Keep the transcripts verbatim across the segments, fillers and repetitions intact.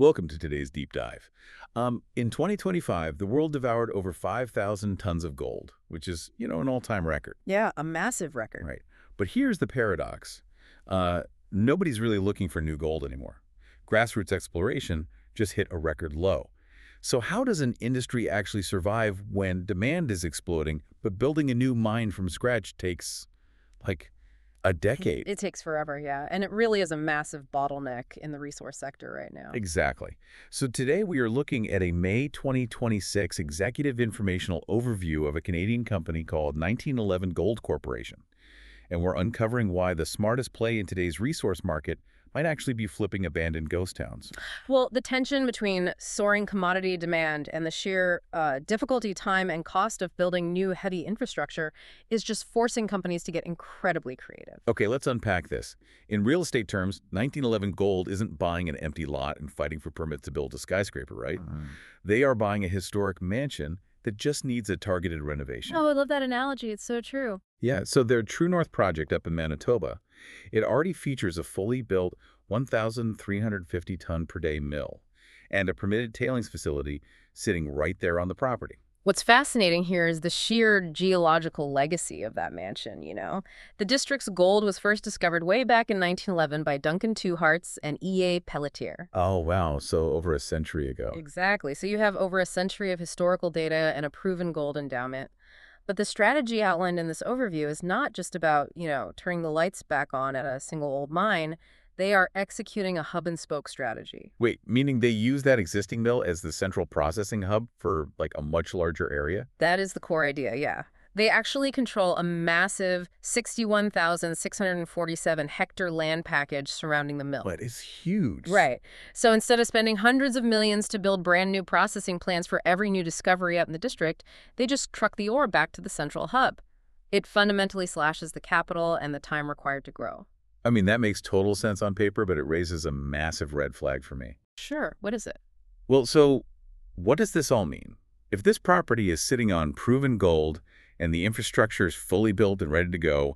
Welcome to today's deep dive. Um, in twenty twenty-five, the world devoured over five thousand tons of gold, which is, you know, an all-time record. Yeah, a massive record. Right. But here's the paradox. Uh, nobody's really looking for new gold anymore. Grassroots exploration just hit a record low. So how does an industry actually survive when demand is exploding, but building a new mine from scratch takes, like, a decade? It takes forever, yeah. And it really is a massive bottleneck in the resource sector right now. Exactly. So today we are looking at a May twenty twenty-six executive informational overview of a Canadian company called nineteen eleven Gold Corporation. And we're uncovering why the smartest play in today's resource market might actually be flipping abandoned ghost towns. Well, the tension between soaring commodity demand and the sheer uh, difficulty, time, and cost of building new heavy infrastructure is just forcing companies to get incredibly creative. Okay, let's unpack this. In real estate terms, nineteen eleven Gold isn't buying an empty lot and fighting for permits to build a skyscraper, right? Mm. They are buying a historic mansion that just needs a targeted renovation. Oh, I love that analogy. It's so true. Yeah, so their True North project up in Manitoba, it already features a fully built one thousand three hundred fifty ton per day mill and a permitted tailings facility sitting right there on the property. What's fascinating here is the sheer geological legacy of that mansion, you know? The district's gold was first discovered way back in nineteen eleven by Duncan Two Hearts and E A Pelletier. Oh, wow. So over a century ago. Exactly. So you have over a century of historical data and a proven gold endowment. But the strategy outlined in this overview is not just about, you know, turning the lights back on at a single old mine. They are executing a hub-and-spoke strategy. Wait, meaning they use that existing mill as the central processing hub for, like, a much larger area? That is the core idea, yeah. They actually control a massive sixty-one thousand six hundred forty-seven hectare land package surrounding the mill. But it's huge. Right. So instead of spending hundreds of millions to build brand new processing plants for every new discovery up in the district, they just truck the ore back to the central hub. It fundamentally slashes the capital and the time required to grow. I mean, that makes total sense on paper, but it raises a massive red flag for me. Sure. What is it? Well, so what does this all mean? If this property is sitting on proven gold and the infrastructure is fully built and ready to go,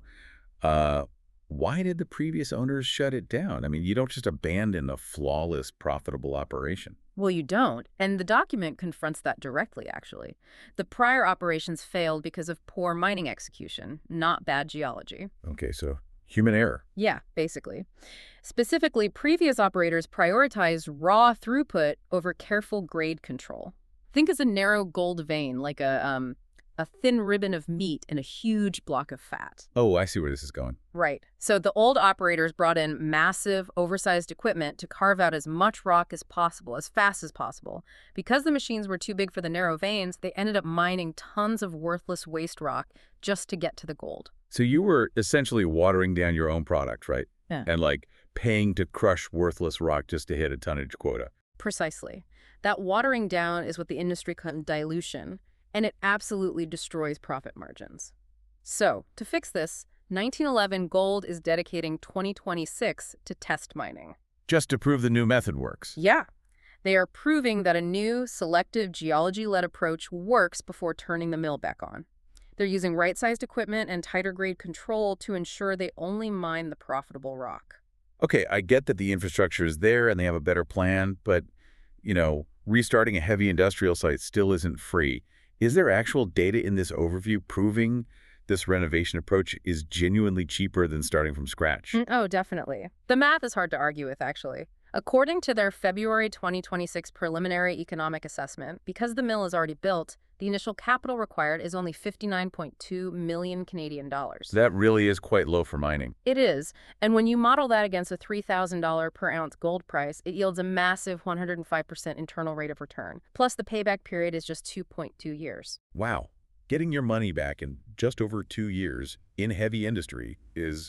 uh, why did the previous owners shut it down? I mean, you don't just abandon a flawless, profitable operation. Well, you don't. And the document confronts that directly, actually. The prior operations failed because of poor mining execution, not bad geology. Okay, so human error. Yeah, basically. Specifically, previous operators prioritized raw throughput over careful grade control. Think as a narrow gold vein, like a um, a thin ribbon of meat in a huge block of fat. Oh, I see where this is going. Right. So the old operators brought in massive, oversized equipment to carve out as much rock as possible, as fast as possible. Because the machines were too big for the narrow veins, they ended up mining tons of worthless waste rock just to get to the gold. So you were essentially watering down your own product, right? Yeah. And like paying to crush worthless rock just to hit a tonnage quota. Precisely. That watering down is what the industry calls dilution, and it absolutely destroys profit margins. So, to fix this, nineteen eleven Gold is dedicating twenty twenty-six to test mining. Just to prove the new method works. Yeah. They are proving that a new, selective, geology-led approach works before turning the mill back on. They're using right-sized equipment and tighter grade control to ensure they only mine the profitable rock. Okay, I get that the infrastructure is there and they have a better plan, but, you know, restarting a heavy industrial site still isn't free. Is there actual data in this overview proving this renovation approach is genuinely cheaper than starting from scratch? Mm, Oh, definitely. The math is hard to argue with, actually. According to their February twenty twenty-six preliminary economic assessment, because the mill is already built, the initial capital required is only fifty-nine point two million Canadian dollars. That really is quite low for mining. It is, and when you model that against a three thousand dollars per ounce gold price, it yields a massive one hundred five percent internal rate of return. Plus, the payback period is just two point two years. Wow. Getting your money back in just over two years in heavy industry is,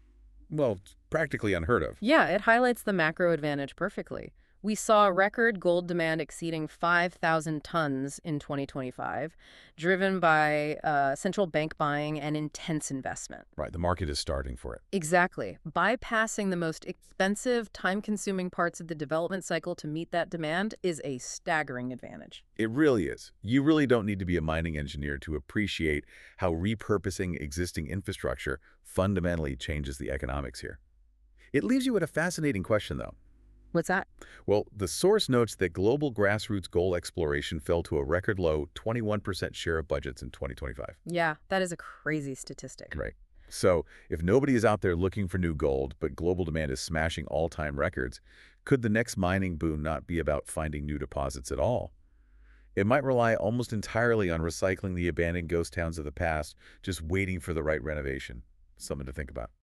well, practically unheard of. Yeah, it highlights the macro advantage perfectly. We saw record gold demand exceeding five thousand tons in twenty twenty-five, driven by uh, central bank buying and intense investment. Right, the market is starting for it. Exactly. Bypassing the most expensive, time-consuming parts of the development cycle to meet that demand is a staggering advantage. It really is. You really don't need to be a mining engineer to appreciate how repurposing existing infrastructure fundamentally changes the economics here. It leaves you with a fascinating question, though. What's that? Well, the source notes that global grassroots gold exploration fell to a record low twenty-one percent share of budgets in twenty twenty-five. Yeah, that is a crazy statistic. Right. So if nobody is out there looking for new gold, but global demand is smashing all-time records, could the next mining boom not be about finding new deposits at all? It might rely almost entirely on recycling the abandoned ghost towns of the past, just waiting for the right renovation. Something to think about.